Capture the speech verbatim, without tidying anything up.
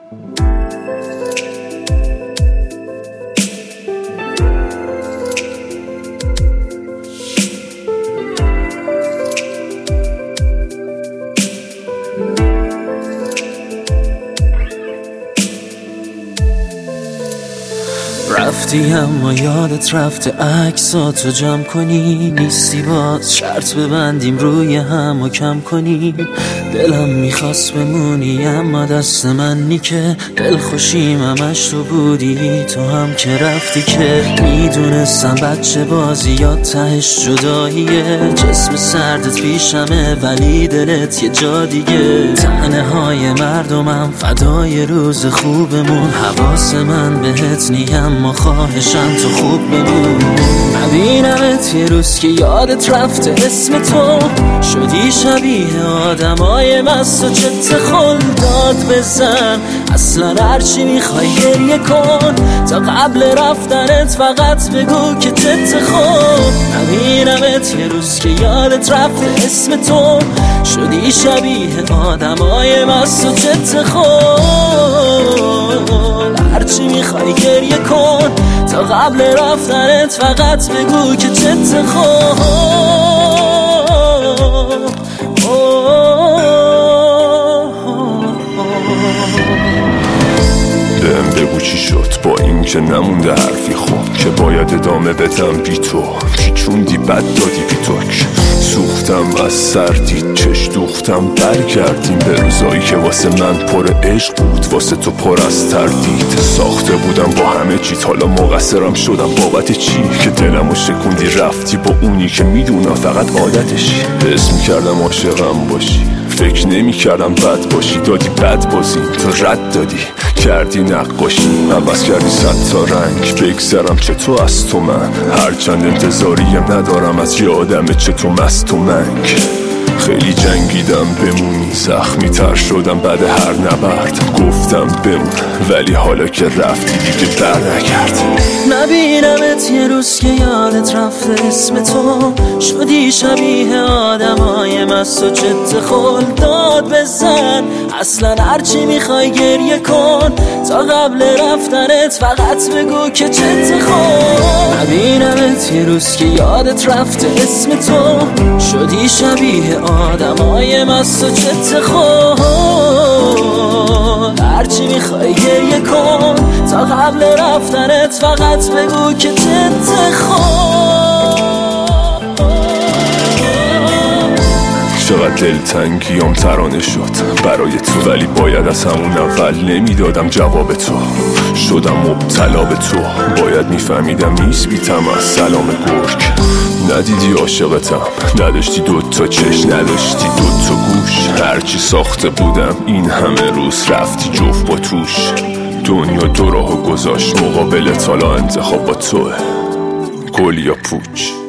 رفتی اما یادت رفته عکساتو جمع کنی، نیستی باز شرط ببندیم روی هم و کم کنیم. دلم میخواست بمونی اما دست من نی که دلخوشیم همش تو بودی، تو هم که رفتی که میدونستم بچه بازی یا تهش جداییه. جسم سردت پیشمه ولی دلت یه جا دیگه. تنه های مردمم فدای روز خوبمون، حواس من بهت نیم ما خواهشم تو خوب بمون. نبینمت یه روز که یادت رفته اسم تو، شدی شبیه آدمای مست و چت خل داد بزن. اصلا هرچی میخوای گریه کن، تا قبل رفتنت فقط بگو که چت خل. نبینمت یه روز که یادت رفته اسم تو، شدی شبیه آدمای مست و چت خل. هرچی میخوای گریه کن، تا قبل رفتنت فقط بگو که چت خل. بهم بگو چی شد با این که نمونده حرفی خوب، که باید ادامه بدم بی تو. پیچوندی بد دادی بی ترک، سوختم از سردی چش دوختم. برگردیم به روزایی که واسه من پر عشق بود، واسه تو پر از تردید. ساخته بودم با همه چیز، حالا مقصرم شدم بابت چی؟ که دلمو شکوندی رفتی با اونی که میدونم فقط عادتشی. حس میکردم عاشقم باشی، فکر نمی کردم بد باشی. دادی بد بازی تو رد دادی، کردی نقاشی، عوض کردی صد تا رنگ. بگذرم چطور از تو من، هرچند انتظاریم ندارم از یه آدم چطور مست و منگ. خیلی جنگیدم بمونی، زخمی تر شدم بعد هر نبرد. گفتم بمون ولی حالا که رفتی دیگه بر نگرد. نبینمت یه روز که یادت رفته اسم تو، شدی شبیه آدمای مست و چت خل داد بزن. اصلا هرچی میخوای گریه کن، تا قبل رفتنت فقط بگو که چت خل. نبینمت یه روز که یادت رفته اسم تو، شدی شبیه آدمای مست و چت خل. هرچی میخوای گریه کن، تا قبل رفتنت فقط بگو که چت خل. چقدر دلتنگیام ترانه شد برای تو، ولی باید از همون اول نمیدادم جواب تو. شدم مبتلا به تو، باید میفهمیدم نیست بیتم از سلام گرگ. ندیدی عاشقتم، نداشتی دوتا چش، نداشتی دوتا گوش. هرچی ساخته بودم این همه روز رفتی جفت با توش. دنیا دو راهو گذاشت مقابل، حالا انتخاب با توه، گل یا پوچ.